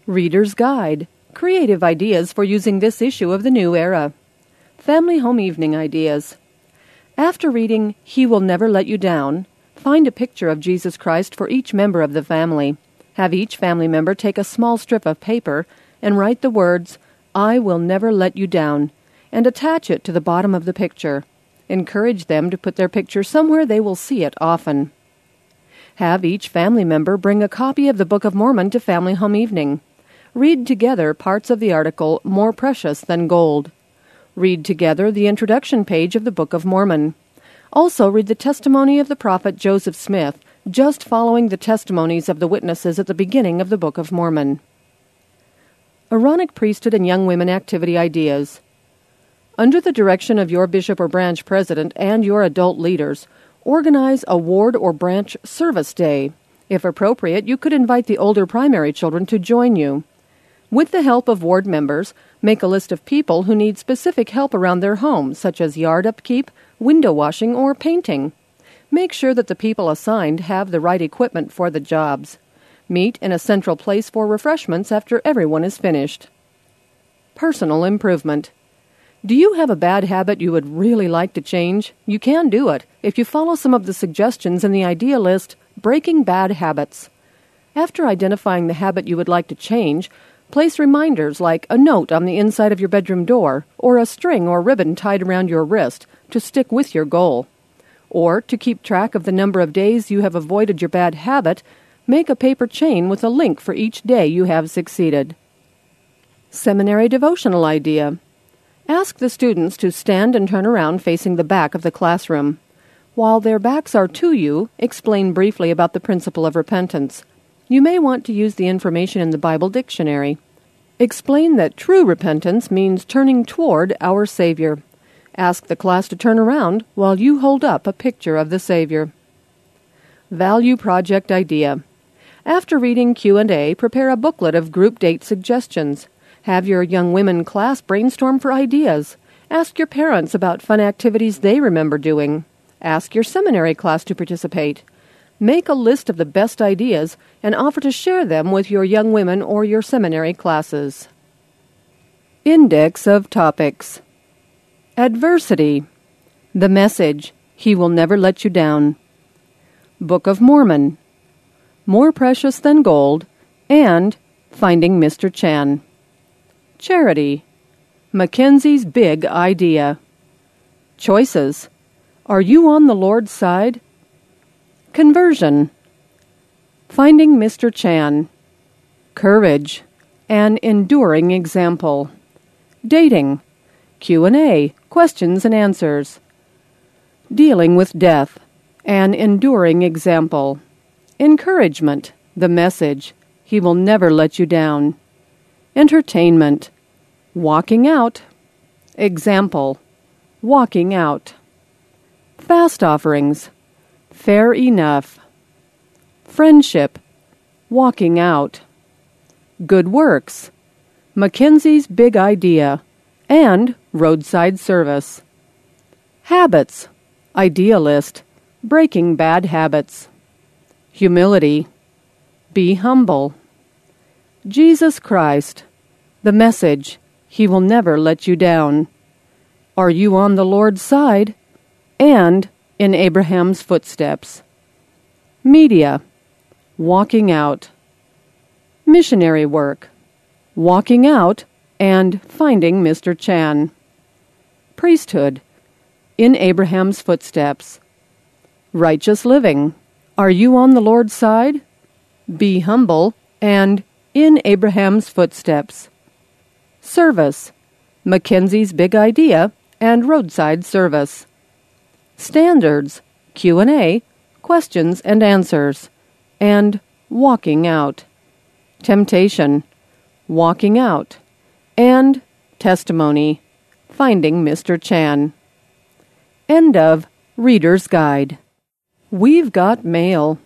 Reader's Guide, creative ideas for using this issue of the new era. Family home evening ideas. After reading He Will Never Let You Down, find a picture of Jesus Christ for each member of the family. Have each family member take a small strip of paper and write the words, "I will never let you down," and attach it to the bottom of the picture. Encourage them to put their picture somewhere they will see it often. Have each family member bring a copy of the Book of Mormon to family home evening. Read together parts of the article More Precious Than Gold. Read together the introduction page of the Book of Mormon. Also read the testimony of the prophet Joseph Smith, just following the testimonies of the witnesses at the beginning of the Book of Mormon. Aaronic Priesthood and Young Women Activity Ideas. Under the direction of your bishop or branch president and your adult leaders, organize a ward or branch service day. If appropriate, you could invite the older primary children to join you. With the help of ward members, make a list of people who need specific help around their home, such as yard upkeep, window washing, or painting. Make sure that the people assigned have the right equipment for the jobs. Meet in a central place for refreshments after everyone is finished. Personal improvement. Do you have a bad habit you would really like to change? You can do it if you follow some of the suggestions in the idea list, Breaking Bad Habits. After identifying the habit you would like to change, place reminders like a note on the inside of your bedroom door or a string or ribbon tied around your wrist to stick with your goal. Or, to keep track of the number of days you have avoided your bad habit, make a paper chain with a link for each day you have succeeded. Seminary devotional idea. Ask the students to stand and turn around facing the back of the classroom. While their backs are to you, explain briefly about the principle of repentance. You may want to use the information in the Bible dictionary. Explain that true repentance means turning toward our Savior. Ask the class to turn around while you hold up a picture of the Savior. Value project idea. After reading Q&A, prepare a booklet of group date suggestions. Have your young women class brainstorm for ideas. Ask your parents about fun activities they remember doing. Ask your seminary class to participate. Make a list of the best ideas and offer to share them with your young women or your seminary classes. Index of topics. Adversity. The message, He Will Never Let You Down. Book of Mormon. More Precious Than Gold, and Finding Mr. Chan. Charity. Mackenzie's Big Idea. Choices. Are you on the Lord's side? Conversion. Finding Mr. Chan. Courage. An enduring example. Dating. Q&A, questions and answers. Dealing with death. An enduring example. Encouragement. The message, He will never let you down. Entertainment. Walking out. Example. Walking out. Fast offerings. Fair enough. Friendship. Walking out. Good works. Mackenzie's Big Idea. And roadside service. Habits. Idea list. Breaking bad habits. Humility. Be humble. Jesus Christ. The message, He will never let you down. Are you on the Lord's side? And in Abraham's footsteps. Media. Walking out. Missionary work. Walking out and Finding Mr. Chan. Priesthood. In Abraham's footsteps. Righteous living. Are you on the Lord's side? Be humble and in Abraham's footsteps. Service. Mackenzie's Big Idea and roadside service. Standards. Q&A, questions and answers. And walking out. Temptation. Walking out. And testimony. Finding Mr. Chan. End of Reader's Guide. We've got mail.